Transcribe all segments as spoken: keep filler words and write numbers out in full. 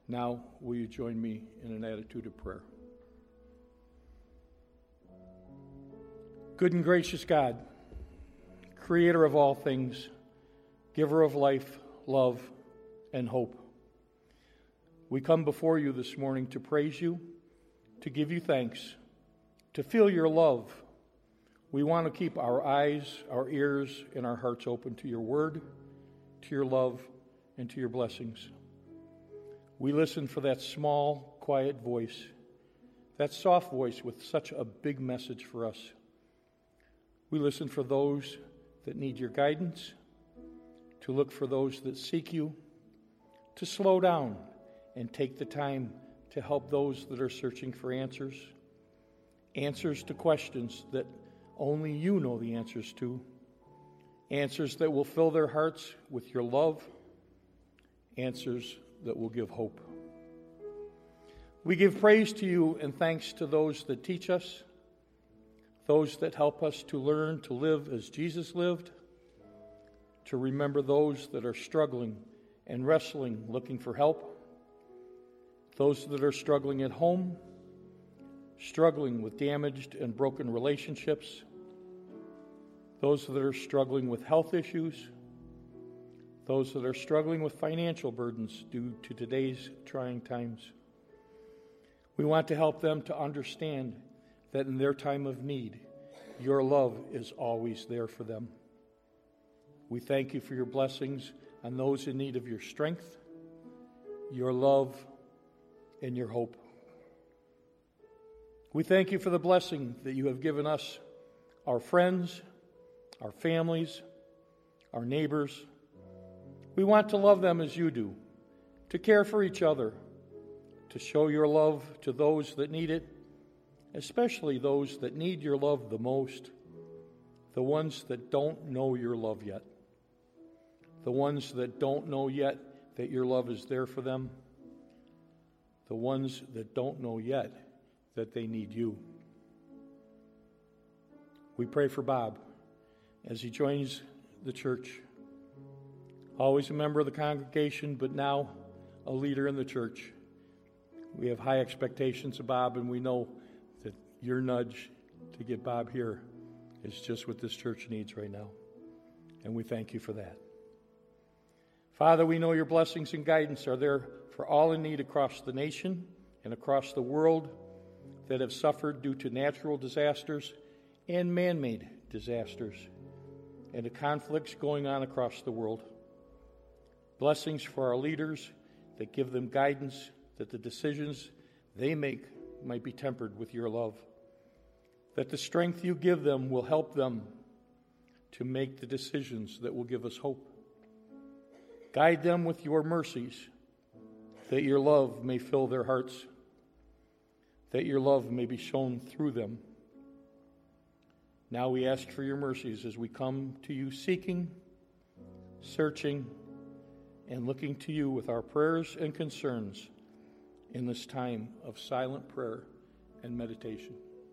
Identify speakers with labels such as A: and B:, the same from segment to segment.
A: Now, will you join me in an attitude of prayer? Good and gracious God, creator of all things, giver of life, love, and hope, we come before you this morning to praise you, to give you thanks, to feel your love. We want to keep our eyes, our ears, and our hearts open to your word, to your love, and to your blessings. We listen for that small, quiet voice, that soft voice with such a big message for us. We listen for those that need your guidance, to look for those that seek you, to slow down and take the time to help those that are searching for answers, answers to questions that only you know the answers to, answers that will fill their hearts with your love, answers that will give hope. We give praise to you and thanks to those that teach us, those that help us to learn to live as Jesus lived, to remember those that are struggling and wrestling, looking for help, those that are struggling at home, struggling with damaged and broken relationships, those that are struggling with health issues, those that are struggling with financial burdens due to today's trying times. We want to help them to understand that in their time of need, your love is always there for them. We thank you for your blessings on those in need of your strength, your love, and your hope. We thank you for the blessing that you have given us, our friends, our families, our neighbors. We want to love them as you do, to care for each other, to show your love to those that need it, especially those that need your love the most, the ones that don't know your love yet, the ones that don't know yet that your love is there for them, the ones that don't know yet that they need you. We pray for Bob as he joins the church, always a member of the congregation, but now a leader in the church. We have high expectations of Bob, and we know that your nudge to get Bob here is just what this church needs right now. And we thank you for that. Father, we know your blessings and guidance are there for all in need across the nation and across the world that have suffered due to natural disasters and man-made disasters and the conflicts going on across the world. Blessings for our leaders that give them guidance, that the decisions they make might be tempered with your love, that the strength you give them will help them to make the decisions that will give us hope. Guide them with your mercies, that your love may fill their hearts, that your love may be shown through them. Now we ask for your mercies as we come to you seeking, searching, and looking to you with our prayers and concerns in this time of silent prayer and meditation.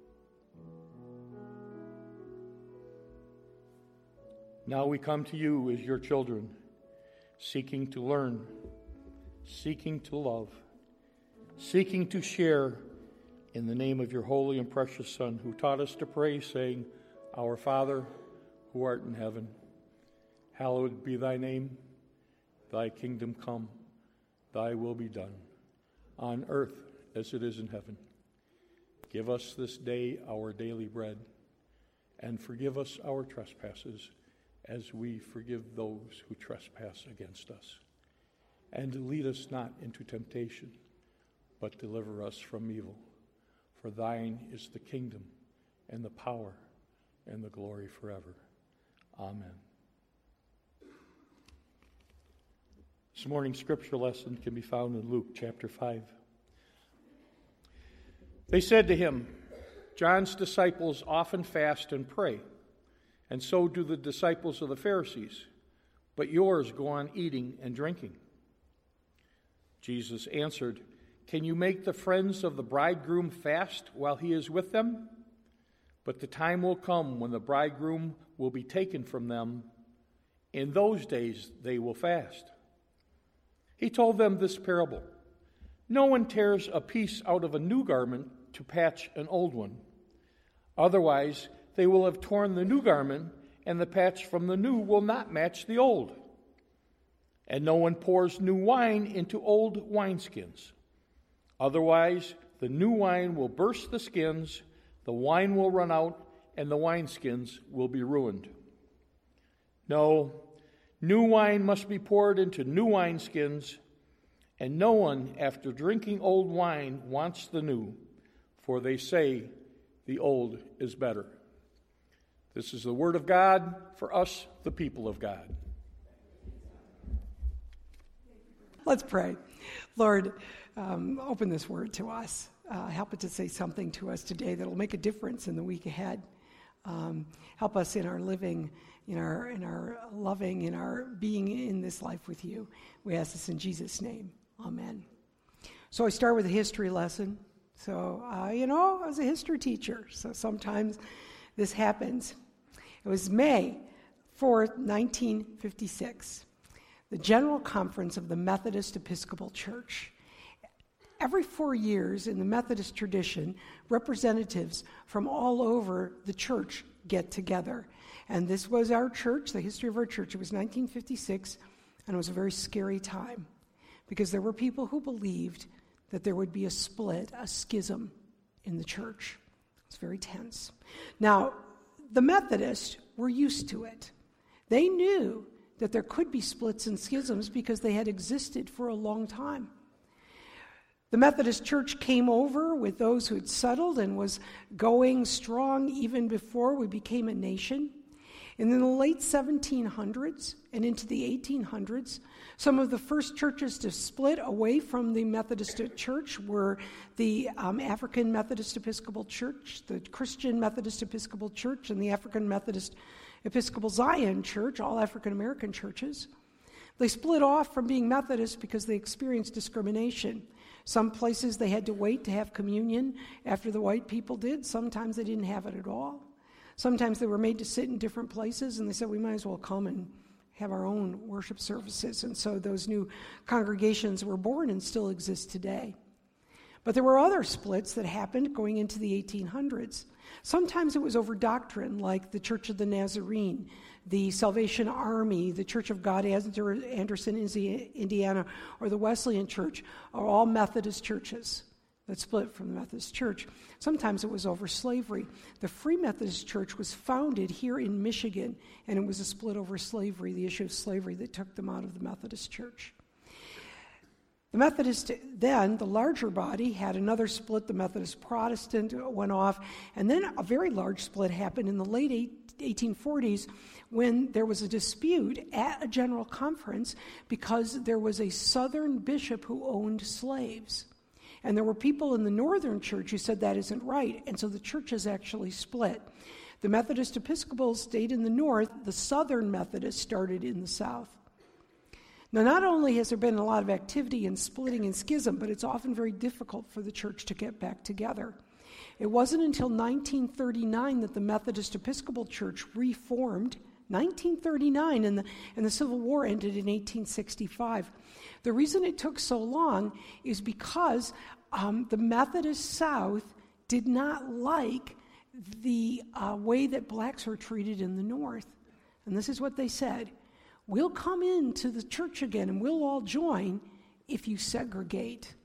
A: Now we come to you as your children, seeking to learn, seeking to love, seeking to share in the name of your holy and precious Son, who taught us to pray, saying, Our Father, who art in heaven, hallowed be thy name. Thy kingdom come, thy will be done, on earth as it is in heaven. Give us this day our daily bread, and forgive us our trespasses, as we forgive those who trespass against us. And lead us not into temptation, but deliver us from evil. For thine is the kingdom, and the power, and the glory forever. Amen. This morning's scripture lesson can be found in Luke chapter five. They said to him, John's disciples often fast and pray, and so do the disciples of the Pharisees, but yours go on eating and drinking. Jesus answered, Can you make the friends of the bridegroom fast while he is with them? But the time will come when the bridegroom will be taken from them. In those days they will fast. He told them this parable. No one tears a piece out of a new garment to patch an old one. Otherwise, they will have torn the new garment, and the patch from the new will not match the old. And no one pours new wine into old wineskins. Otherwise, the new wine will burst the skins, the wine will run out, and the wineskins will be ruined. No, new wine must be poured into new wineskins, and no one, after drinking old wine, wants the new, for they say the old is better. This is the word of God for us, the people of God.
B: Let's pray. Lord, um, open this word to us. Uh, help it to say something to us today that will make a difference in the week ahead. Um, help us in our living, in our in our loving, in our being in this life with you. We ask this in Jesus' name. Amen. So I start with a history lesson. So, uh, you know, I was a history teacher, so sometimes this happens. It was May fourth, nineteen fifty-six. The General Conference of the Methodist Episcopal Church. Every four years in the Methodist tradition, representatives from all over the church get together. And this was our church, the history of our church. It was nineteen fifty-six, and it was a very scary time because there were people who believed that there would be a split, a schism in the church. It was very tense. Now, the Methodists were used to it. They knew that there could be splits and schisms because they had existed for a long time. The Methodist Church came over with those who had settled and was going strong even before we became a nation. And in the late seventeen hundreds and into the eighteen hundreds, some of the first churches to split away from the Methodist Church were the um, African Methodist Episcopal Church, the Christian Methodist Episcopal Church, and the African Methodist Episcopal Zion Church, all African American churches. They split off from being Methodist because they experienced discrimination. Some places they had to wait to have communion after the white people did. Sometimes they didn't have it at all. Sometimes they were made to sit in different places, and they said, we might as well come and have our own worship services. And so those new congregations were born and still exist today. But there were other splits that happened going into the eighteen hundreds. Sometimes it was over doctrine, like the Church of the Nazarene, the Salvation Army, the Church of God, Anderson, Indiana, or the Wesleyan Church are all Methodist churches that split from the Methodist Church. Sometimes it was over slavery. The Free Methodist Church was founded here in Michigan, and it was a split over slavery, the issue of slavery that took them out of the Methodist Church. The Methodist, then, the larger body, had another split. The Methodist Protestant went off, and then a very large split happened in the late eighteen forties when there was a dispute at a general conference because there was a southern bishop who owned slaves. And there were people in the northern church who said that isn't right, and so the churches actually split. The Methodist Episcopals stayed in the north, the Southern Methodists started in the south. Now, not only has there been a lot of activity in splitting and schism, but it's often very difficult for the church to get back together. It wasn't until nineteen thirty-nine that the Methodist Episcopal Church reformed, nineteen thirty-nine, and the, and the Civil War ended in eighteen sixty-five. The reason it took so long is because um, the Methodist South did not like the uh, way that blacks were treated in the North. And this is what they said: we'll come into the church again and we'll all join if you segregate.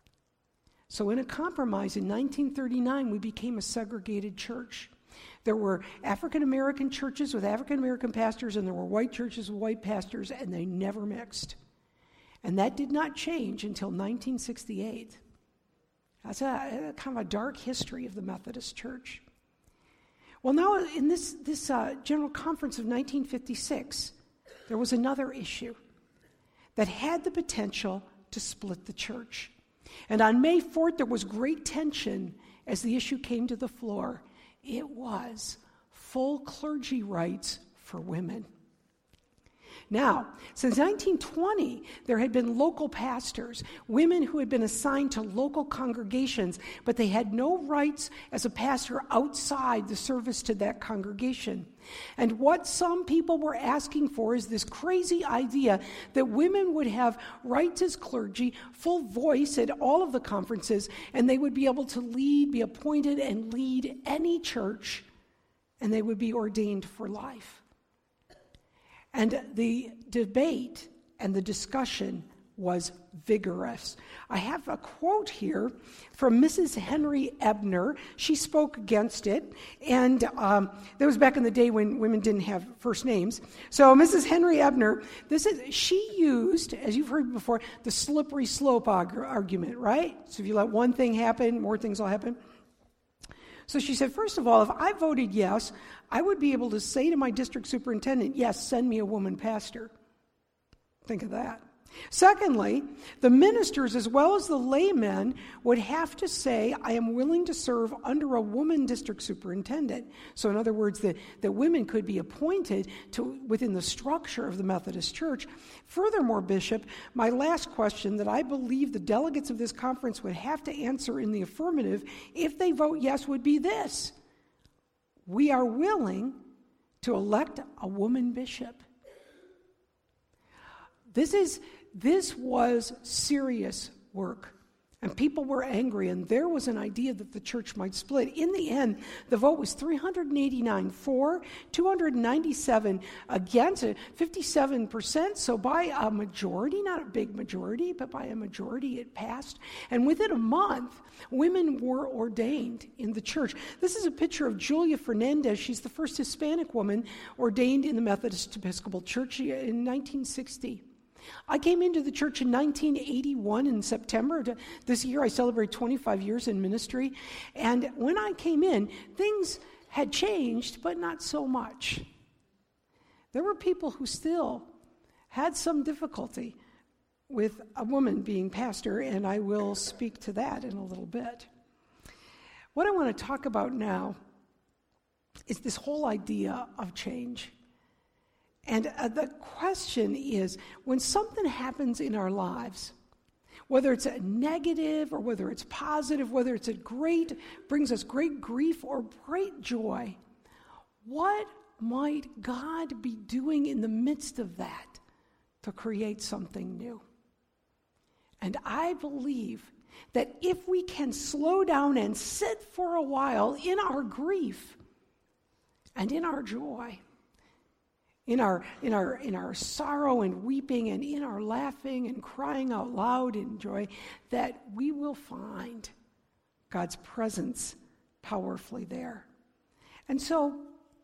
B: So in a compromise in nineteen thirty-nine, we became a segregated church. There were African American churches with African American pastors, and there were white churches with white pastors, and they never mixed. And that did not change until nineteen sixty-eight. That's a, a kind of a dark history of the Methodist Church. Well, now in this, this uh, General Conference of nineteen fifty-six, there was another issue that had the potential to split the church. And on May fourth, there was great tension as the issue came to the floor. It was full clergy rights for women. Now, since nineteen twenty, there had been local pastors, women who had been assigned to local congregations, but they had no rights as a pastor outside the service to that congregation. And what some people were asking for is this crazy idea that women would have rights as clergy, full voice at all of the conferences, and they would be able to lead, be appointed, and lead any church, and they would be ordained for life. And the debate and the discussion was vigorous. I have a quote here from Missus Henry Ebner. She spoke against it, and um, that was back in the day when women didn't have first names. So Missus Henry Ebner, this is she used, as you've heard before, the slippery slope arg- argument, right? So if you let one thing happen, more things will happen. So she said, first of all, if I voted yes, I would be able to say to my district superintendent, yes, send me a woman pastor. Think of that. Secondly, the ministers as well as the laymen would have to say, I am willing to serve under a woman district superintendent. So in other words, that, that women could be appointed to within the structure of the Methodist Church. Furthermore, Bishop, my last question that I believe the delegates of this conference would have to answer in the affirmative if they vote yes would be this. We are willing to elect a woman bishop. This is this was serious work, and people were angry, and there was an idea that the church might split. In the end, the vote was three hundred eighty-nine for, two hundred ninety-seven against, fifty-seven percent, so by a majority, not a big majority, but by a majority it passed. And within a month, women were ordained in the church. This is a picture of Julia Fernandez. She's the first Hispanic woman ordained in the Methodist Episcopal Church in nineteen sixty. I came into the church in nineteen eighty-one in September. This year I celebrate twenty-five years in ministry. And when I came in, things had changed, but not so much. There were people who still had some difficulty with a woman being pastor, and I will speak to that in a little bit. What I want to talk about now is this whole idea of change. And uh, the question is, when something happens in our lives, whether it's a negative or whether it's positive, whether it's a great, brings us great grief or great joy, what might God be doing in the midst of that to create something new? And I believe that if we can slow down and sit for a while in our grief and in our joy, In our in our in our sorrow and weeping and in our laughing and crying out loud in joy, that we will find God's presence powerfully there. And so,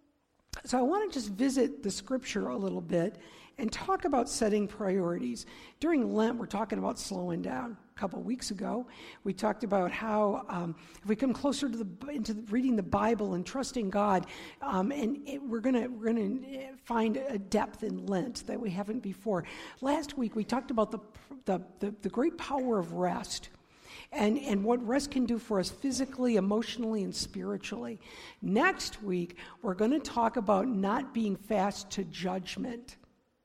B: so I want to just visit the scripture a little bit and talk about setting priorities. During Lent, we're talking about slowing down. A couple of weeks ago, we talked about how um, if we come closer to the into the, reading the Bible and trusting God, um, and it, we're gonna we're gonna find a depth in Lent that we haven't before. Last week, we talked about the the the, the great power of rest. And, and what rest can do for us physically, emotionally, and spiritually. Next week, we're going to talk about not being fast to judgment.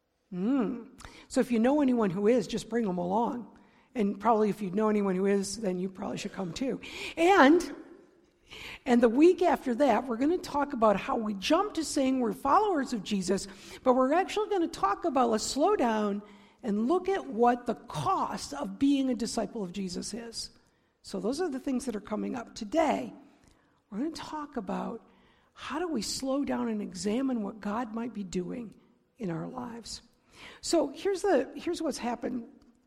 B: Mm. So if you know anyone who is, just bring them along. And probably if you know anyone who is, then you probably should come too. And, and the week after that, we're going to talk about how we jump to saying we're followers of Jesus, but we're actually going to talk about, let's slow down and look at what the cost of being a disciple of Jesus is. So those are the things that are coming up. Today, we're going to talk about how do we slow down and examine what God might be doing in our lives. So here's the here's what's happened.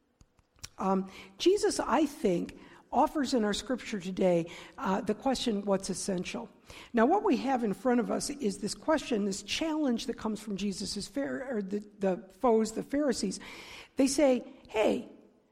B: Um, Jesus, I think, offers in our scripture today uh, the question, what's essential? Now, what we have in front of us is this question, this challenge that comes from Jesus' fair, or the, the foes, the Pharisees. They say, hey,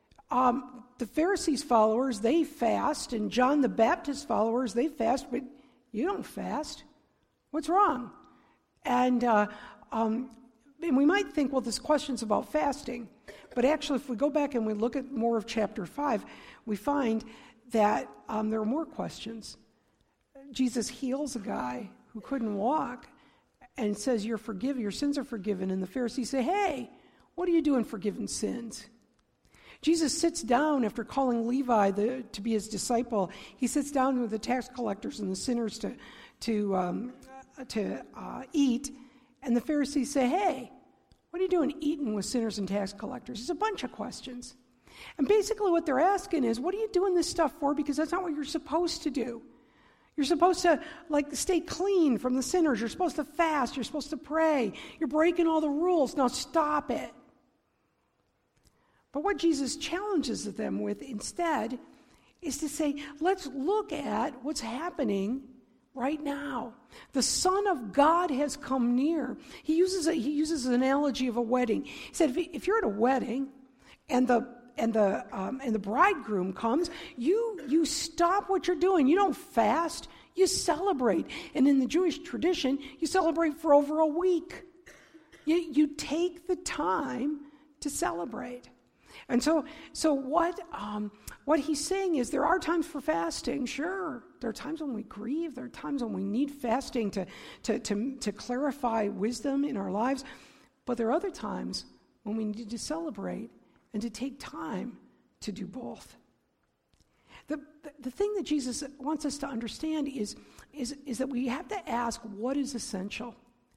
B: um, the Pharisees' followers, they fast, and John the Baptist followers, they fast, but you don't fast. What's wrong? And, uh, um, and we might think, well, this question's about fasting. But actually, if we go back and we look at more of chapter five, we find that um, there are more questions. Jesus heals a guy who couldn't walk, and it says, you're forgiven, your sins are forgiven. And the Pharisees say, hey, what are you doing forgiving sins? Jesus sits down after calling Levi the, to be his disciple. He sits down with the tax collectors and the sinners to, to, um, to uh, eat. And the Pharisees say, hey, what are you doing eating with sinners and tax collectors? It's a bunch of questions. And basically what they're asking is, what are you doing this stuff for? Because that's not what you're supposed to do. You're supposed to, like, stay clean from the sinners. You're supposed to fast. You're supposed to pray. You're breaking all the rules. Now stop it. But what Jesus challenges them with instead is to say, let's look at what's happening right now. The Son of God has come near. He uses a, he uses an analogy of a wedding. He said, if, if you're at a wedding and the and the um, and the bridegroom comes, you you stop what you're doing. You don't fast. You celebrate. And in the Jewish tradition, you celebrate for over a week. You you take the time to celebrate. And so, so what um, what he's saying is there are times for fasting, sure. There are times when we grieve. There are times when we need fasting to, to, to, to clarify wisdom in our lives. But there are other times when we need to celebrate and to take time to do both. The, the, the thing that Jesus wants us to understand is, is, is that we have to ask what is essential.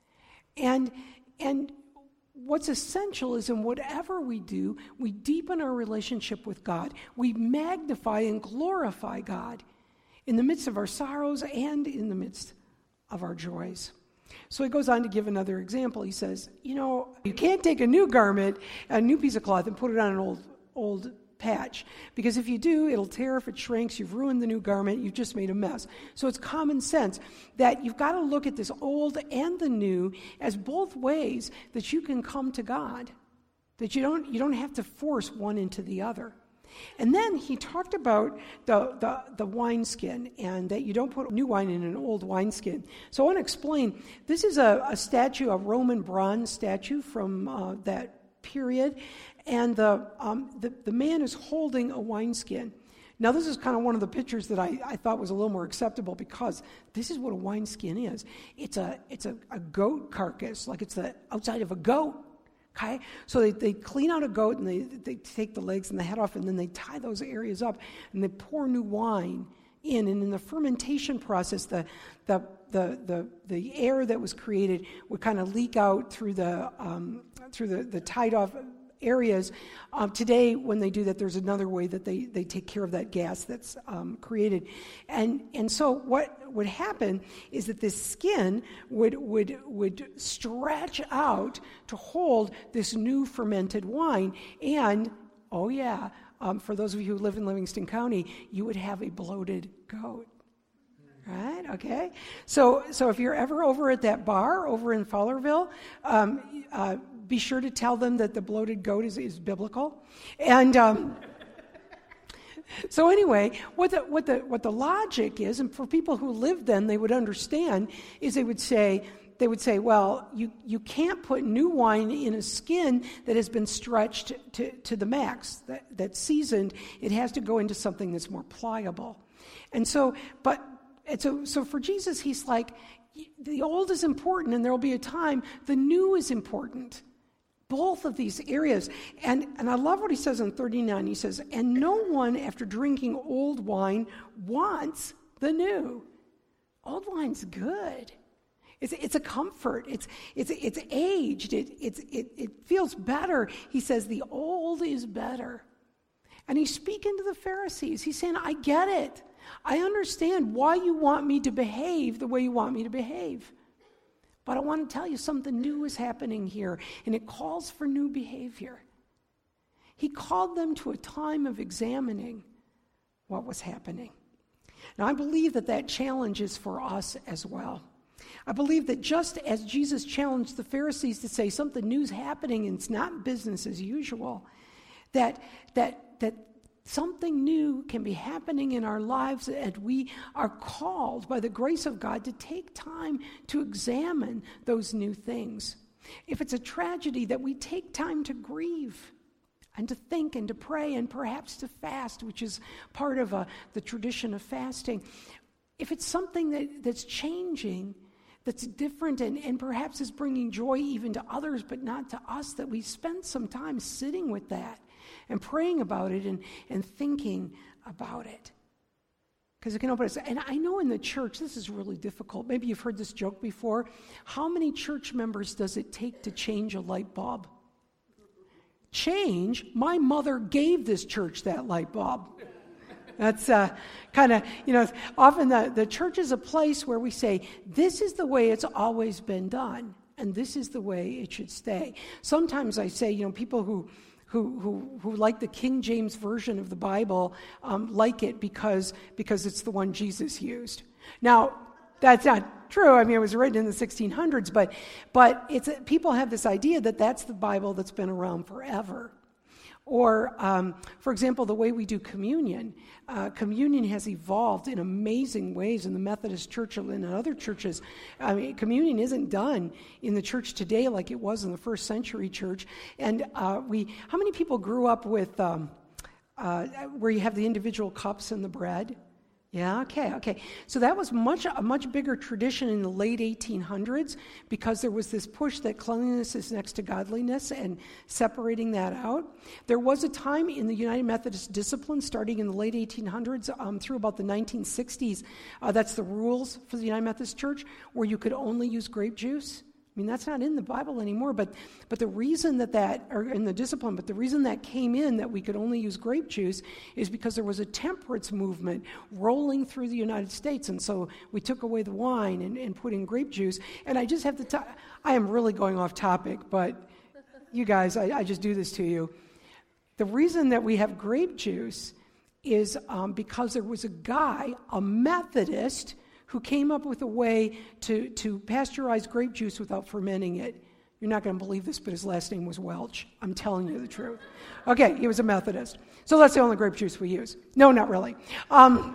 B: And and what's essential is in whatever we do, we deepen our relationship with God. We magnify and glorify God in the midst of our sorrows and in the midst of our joys. So he goes on to give another example. He says, you know, you can't take a new garment, a new piece of cloth, and put it on an old old patch. Because if you do, it'll tear if it shrinks. You've ruined the new garment. You've just made a mess. So it's common sense that you've got to look at this old and the new as both ways that you can come to God. That you don't you don't have to force one into the other. And then he talked about the, the, the wineskin and that you don't put new wine in an old wineskin. So I want to explain. This is a, a statue, a Roman bronze statue from uh, that period. And the, um, the the man is holding a wineskin. Now, this is kind of one of the pictures that I, I thought was a little more acceptable because this is what a wineskin is. It's a it's a, a goat carcass, like it's the outside of a goat. Okay, so they, they clean out a goat and they they take the legs and the head off, and then they tie those areas up and they pour new wine in. And in the fermentation process, the the the the, the air that was created would kind of leak out through the um, through the, the tied off areas. Um, today, when they do that, there's another way that they, they take care of that gas that's um, created. And and so what would happen is that this skin would would would stretch out to hold this new fermented wine. And, oh yeah, um, for those of you who live in Livingston County, you would have a bloated goat. Right? Okay. So so if you're ever over at that bar over in Fowlerville, um, uh, be sure to tell them that the bloated goat is, is biblical. And um, so anyway, what the what the what the logic is, and for people who lived then, they would understand, is they would say they would say, well, you you can't put new wine in a skin that has been stretched to to the max, that that's seasoned. It has to go into something that's more pliable. And so, but. And so, so for Jesus, he's like, the old is important, and there will be a time the new is important. Both of these areas. And, and I love what he says in thirty-nine. He says, and no one, after drinking old wine, wants the new. Old wine's good. It's, it's a comfort. It's, it's, it's aged. It, it's, it, it feels better. He says, the old is better. And he's speaking to the Pharisees. He's saying, I get it. I understand why you want me to behave the way you want me to behave. But I want to tell you something new is happening here, and it calls for new behavior. He called them to a time of examining what was happening. Now, I believe that that challenge is for us as well. I believe that just as Jesus challenged the Pharisees to say something new is happening and it's not business as usual, that that that something new can be happening in our lives, and we are called by the grace of God to take time to examine those new things. If it's a tragedy, that we take time to grieve and to think and to pray and perhaps to fast, which is part of uh, the tradition of fasting. If it's something that, that's changing, that's different and, and perhaps is bringing joy even to others, but not to us, that we spend some time sitting with that and praying about it and, and thinking about it. Because it can open us. And I know in the church, this is really difficult. Maybe you've heard this joke before. How many church members does it take to change a light bulb? Change? My mother gave this church that light bulb. That's uh, kind of, you know, often the, the church is a place where we say, this is the way it's always been done, and this is the way it should stay. Sometimes I say, you know, people who who who, who like the King James Version of the Bible um, like it because because it's the one Jesus used. Now, that's not true. I mean, it was written in the sixteen hundreds, but but it's people have this idea that that's the Bible that's been around forever. Or, um, for example, the way we do communion. Uh, communion has evolved in amazing ways in the Methodist Church and in other churches. I mean, communion isn't done in the church today like it was in the first century church. And uh, we, how many people grew up with um, uh, where you have the individual cups and the bread? Yeah, okay, okay. So that was much a much bigger tradition in the late eighteen hundreds because there was this push that cleanliness is next to godliness and separating that out. There was a time in the United Methodist discipline starting in the late eighteen hundreds um, through about the nineteen sixties. Uh, that's the rules for the United Methodist Church, where you could only use grape juice. I mean, that's not in the Bible anymore, but but the reason that that, or in the discipline, but the reason that came in that we could only use grape juice is because there was a temperance movement rolling through the United States, and so we took away the wine and, and put in grape juice. And I just have to, t- I am really going off topic, but you guys, I, I just do this to you. The reason that we have grape juice is um, because there was a guy, a Methodist, who came up with a way to, to pasteurize grape juice without fermenting it. You're not going to believe this, but his last name was Welch. I'm telling you the truth. Okay, he was a Methodist. So that's the only grape juice we use. No, not really. Um,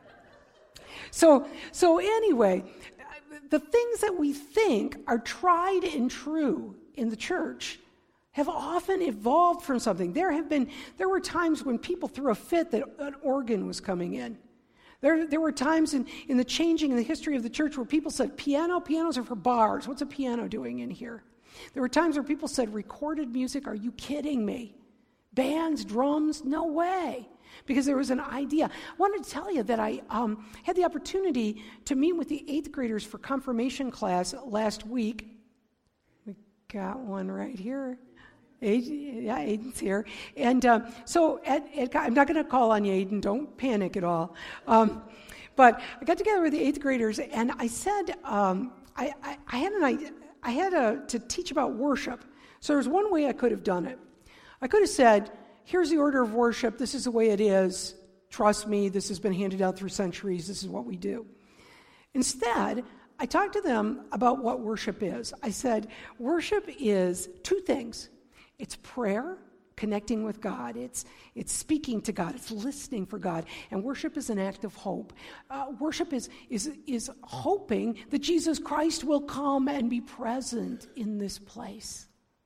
B: so, so anyway, the things that we think are tried and true in the church have often evolved from something. There have been, there were times when people threw a fit that an organ was coming in. There, there were times in, in the changing in the history of the church where people said, piano, pianos are for bars. What's a piano doing in here? There were times where people said, recorded music, are you kidding me? Bands, drums, no way. Because there was an idea. I wanted to tell you that I um, had the opportunity to meet with the eighth graders for confirmation class last week. We got one right here. Aiden, yeah, Aiden's here. And uh, so at, at, I'm not going to call on you, Aiden. Don't panic at all. Um, but I got together with the eighth graders, and I said, um, I, I, I had an idea. I had a, to teach about worship. So there's one way I could have done it. I could have said, here's the order of worship. This is the way it is. Trust me, this has been handed down through centuries. This is what we do. Instead, I talked to them about what worship is. I said, worship is two things. It's prayer, connecting with God. It's it's speaking to God. It's listening for God. And worship is an act of hope. Uh, worship is, is, is hoping that Jesus Christ will come and be present in this place.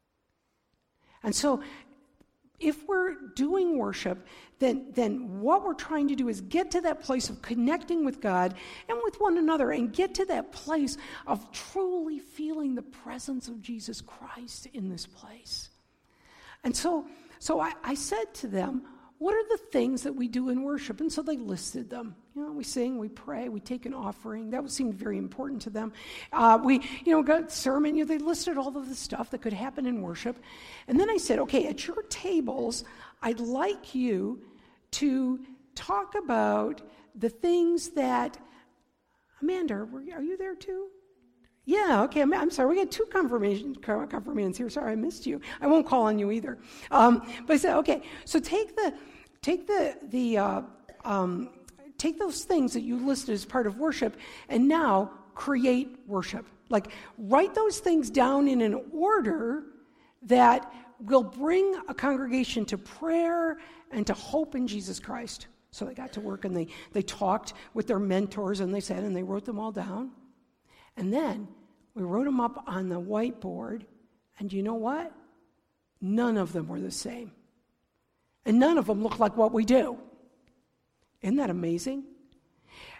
B: And so if we're doing worship, then, then what we're trying to do is get to that place of connecting with God and with one another and get to that place of truly feeling the presence of Jesus Christ in this place. And so so I, I said to them, what are the things that we do in worship? And so they listed them. You know, we sing, we pray, we take an offering. That seemed very important to them. Uh, we, you know, got sermon. You know, they listed all of the stuff that could happen in worship. And then I said, okay, at your tables, I'd like you to talk about the things that, Amanda, are you there too? Yeah, okay, I'm, I'm sorry. We got two confirmation confirmants here. Sorry, I missed you. I won't call on you either. Um, but I said, okay, so take the take the the uh, um, take those things that you listed as part of worship, and now create worship. Like write those things down in an order that will bring a congregation to prayer and to hope in Jesus Christ. So they got to work and they they talked with their mentors and they said and they wrote them all down. And then we wrote them up on the whiteboard, and you know what? None of them were the same. And none of them looked like what we do. Isn't that amazing?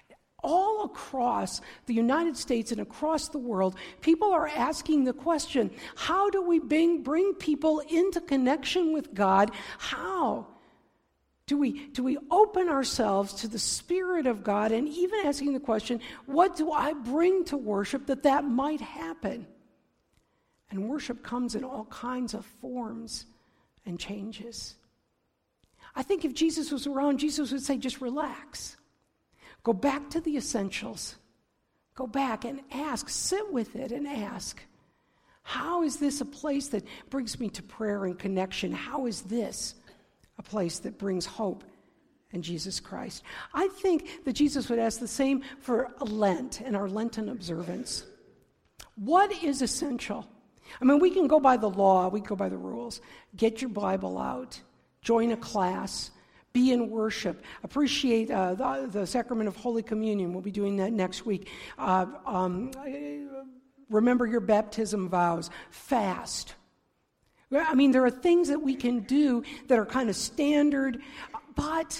B: all across the United States and across the world, people are asking the question, how do we bring, bring people into connection with God? How? Do we, do we open ourselves to the Spirit of God, and even asking the question, what do I bring to worship that that might happen? And worship comes in all kinds of forms and changes. I think if Jesus was around, Jesus would say, just relax. Go back to the essentials. Go back and ask, sit with it and ask, how is this a place that brings me to prayer and connection? How is this a place that brings hope in Jesus Christ? I think that Jesus would ask the same for Lent and our Lenten observance. What is essential? I mean, we can go by the law, we can go by the rules. Get your Bible out, join a class, be in worship, appreciate uh, the, the sacrament of Holy Communion. We'll be doing that next week. Uh, um, remember your baptism vows, fast. I mean, there are things that we can do that are kind of standard, but,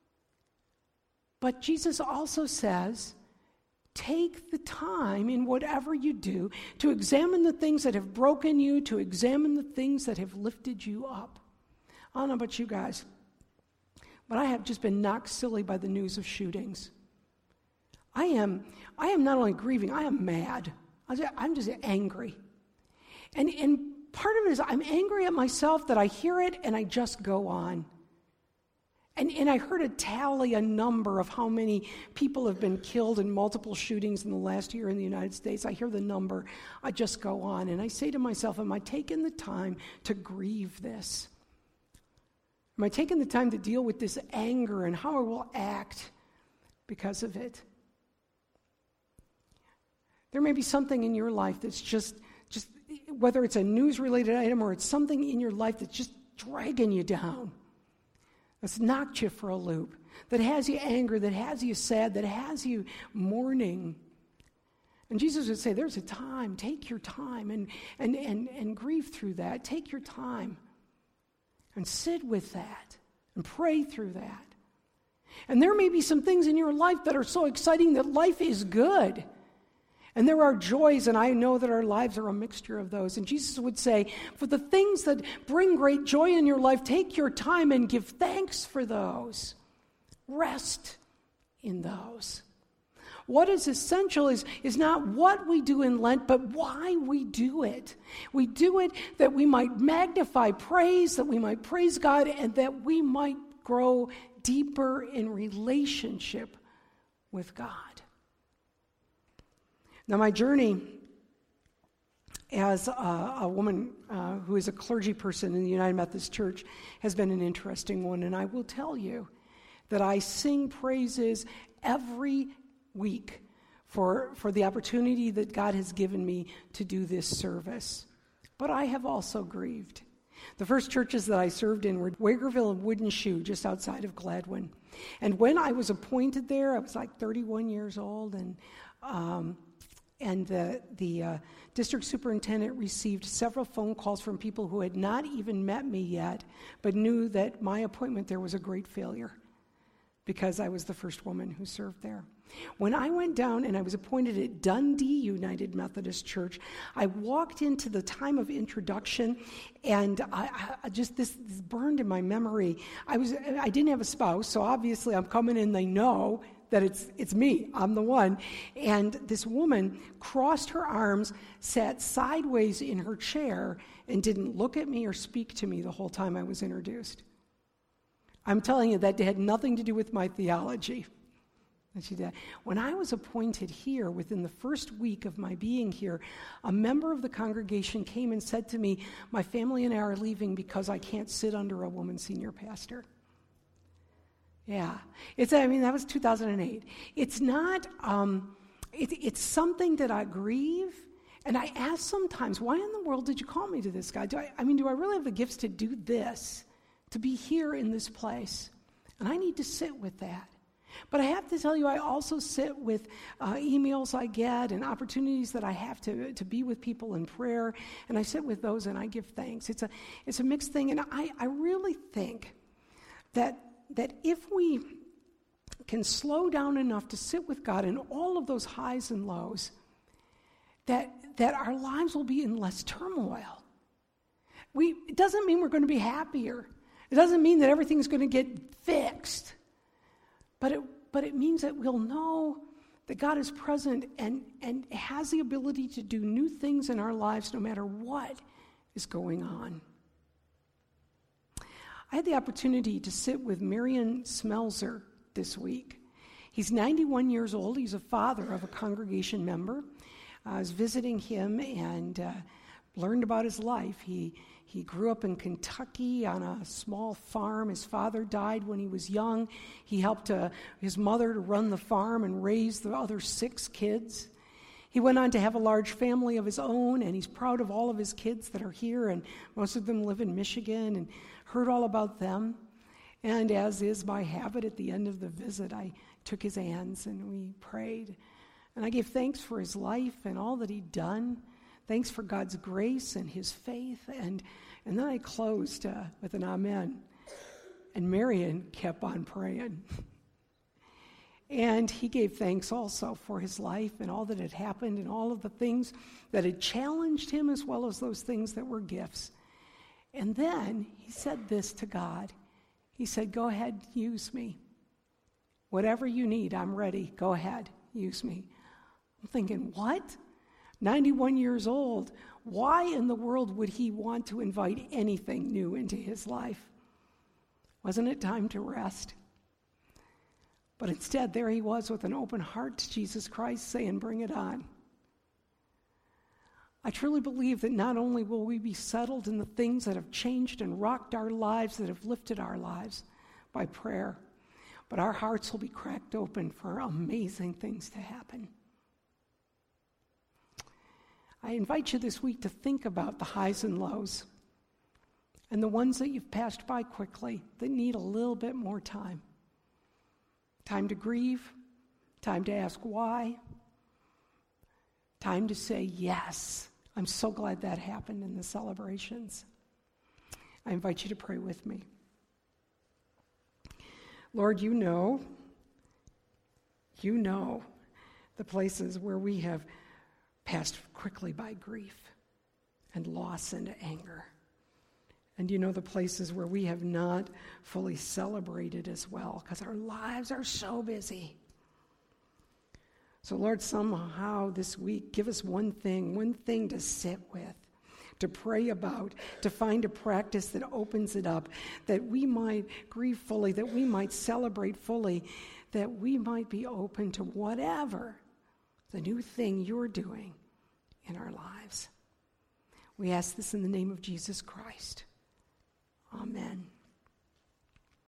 B: but Jesus also says, take the time in whatever you do to examine the things that have broken you, to examine the things that have lifted you up. I don't know about you guys, but I have just been knocked silly by the news of shootings. I am, I am not only grieving, I am mad. I'm just angry. And, and part of it is I'm angry at myself that I hear it and I just go on. And, and I heard a tally, a number of how many people have been killed in multiple shootings in the last year in the United States. I hear the number, I just go on. And I say to myself, am I taking the time to grieve this? Am I taking the time to deal with this anger and how I will act because of it? There may be something in your life that's just, just whether it's a news-related item or it's something in your life that's just dragging you down, that's knocked you for a loop, that has you angry, that has you sad, that has you mourning. And Jesus would say, there's a time, take your time and, and, and, and grieve through that. Take your time and sit with that and pray through that. And there may be some things in your life that are so exciting that life is good. And there are joys, and I know that our lives are a mixture of those. And Jesus would say, for the things that bring great joy in your life, take your time and give thanks for those. Rest in those. What is essential is, is not what we do in Lent, but why we do it. We do it that we might magnify praise, that we might praise God, and that we might grow deeper in relationship with God. Now, my journey as a, a woman uh, who is a clergy person in the United Methodist Church has been an interesting one, and I will tell you that I sing praises every week for, for the opportunity that God has given me to do this service. But I have also grieved. The first churches that I served in were Wagerville and Wooden Shoe, just outside of Gladwin. And when I was appointed there, I was like thirty-one years old, and um, and the, the uh, district superintendent received several phone calls from people who had not even met me yet, but knew that my appointment there was a great failure because I was the first woman who served there. When I went down and I was appointed at Dundee United Methodist Church, I walked into the time of introduction, and I, I just this, this burned in my memory. I was I didn't have a spouse, so obviously I'm coming in. They know that it's it's me. I'm the one. And this woman crossed her arms, sat sideways in her chair, and didn't look at me or speak to me the whole time I was introduced. I'm telling you, that had nothing to do with my theology. And she did. When I was appointed here, within the first week of my being here, a member of the congregation came and said to me, my family and I are leaving because I can't sit under a woman senior pastor. Yeah. It's, I mean, that was two thousand eight. It's not, um, it, it's something that I grieve. And I ask sometimes, why in the world did you call me to this, God? Do I, I mean, do I really have the gifts to do this, to be here in this place? And I need to sit with that. But I have to tell you, I also sit with uh, emails I get and opportunities that I have to, to be with people in prayer, and I sit with those and I give thanks. It's a it's a mixed thing, and I, I really think that that if we can slow down enough to sit with God in all of those highs and lows, that, that our lives will be in less turmoil. We, it doesn't mean we're going to be happier. It doesn't mean that everything's going to get fixed. But it, but it means that we'll know that God is present and, and has the ability to do new things in our lives no matter what is going on. I had the opportunity to sit with Marion Smelzer this week. He's ninety-one years old. He's a father of a congregation member. I was visiting him and uh, learned about his life. He He grew up in Kentucky on a small farm. His father died when he was young. He helped uh, his mother to run the farm and raise the other six kids. He went on to have a large family of his own, and he's proud of all of his kids that are here, and most of them live in Michigan, and heard all about them. And as is my habit, at the end of the visit, I took his hands and we prayed. And I gave thanks for his life and all that he'd done. Thanks for God's grace and his faith. And, and then I closed uh, with an amen. And Marion kept on praying. And he gave thanks also for his life and all that had happened and all of the things that had challenged him as well as those things that were gifts. And then he said this to God. He said, go ahead, use me. Whatever you need, I'm ready. Go ahead, use me. I'm thinking, what? ninety-one years old. Why in the world would he want to invite anything new into his life? Wasn't it time to rest? But instead, there he was with an open heart to Jesus Christ saying, bring it on. I truly believe that not only will we be settled in the things that have changed and rocked our lives, that have lifted our lives by prayer, but our hearts will be cracked open for amazing things to happen. I invite you this week to think about the highs and lows and the ones that you've passed by quickly that need a little bit more time. Time to grieve, time to ask why, time to say yes. I'm so glad that happened in the celebrations. I invite you to pray with me. Lord, you know, you know the places where we have passed quickly by grief and loss and anger. And you know the places where we have not fully celebrated as well because our lives are so busy. So Lord, somehow this week, give us one thing, one thing to sit with, to pray about, to find a practice that opens it up, that we might grieve fully, that we might celebrate fully, that we might be open to whatever the new thing you're doing in our lives. We ask this in the name of Jesus Christ. Amen.